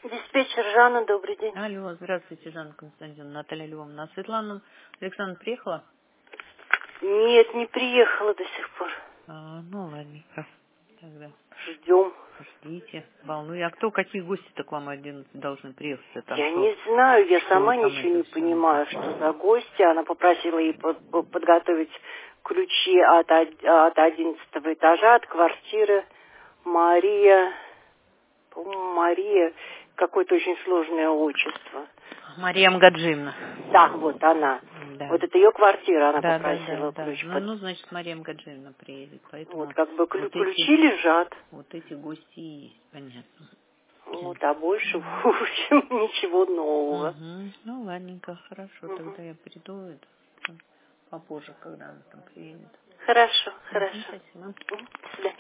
Диспетчер Жанна, добрый день. Алло, здравствуйте, Жанна Константиновна, Наталья Львовна. А Светлана Александровна приехала? Нет, не приехала до сих пор. Ну, ладненько. Тогда Ждем. ждите, волнуй. А какие гости-то к вам 11 должны приехать? Там Я что? не знаю, я Что сама там ничего это не все? понимаю, что за гости. Она попросила ей подготовить ключи от 11 этажа, от квартиры. Мария, по-моему, Мария, какое-то очень сложное отчество. Мария Мгаджиевна. Да, вот она. Да. Вот это ее квартира, она Да. попросила ключ. Ну, значит, Мария Мгаджиевна приедет. Вот, Поэтому как бы вот ключи лежат. эти гости и есть, понятно. Вот, а больше, в общем, ничего нового. Ну, ладненько, хорошо. Мгм. Тогда я приду попозже, когда она там приедет. Хорошо, хорошо. Спасибо. Мгм. До свидания.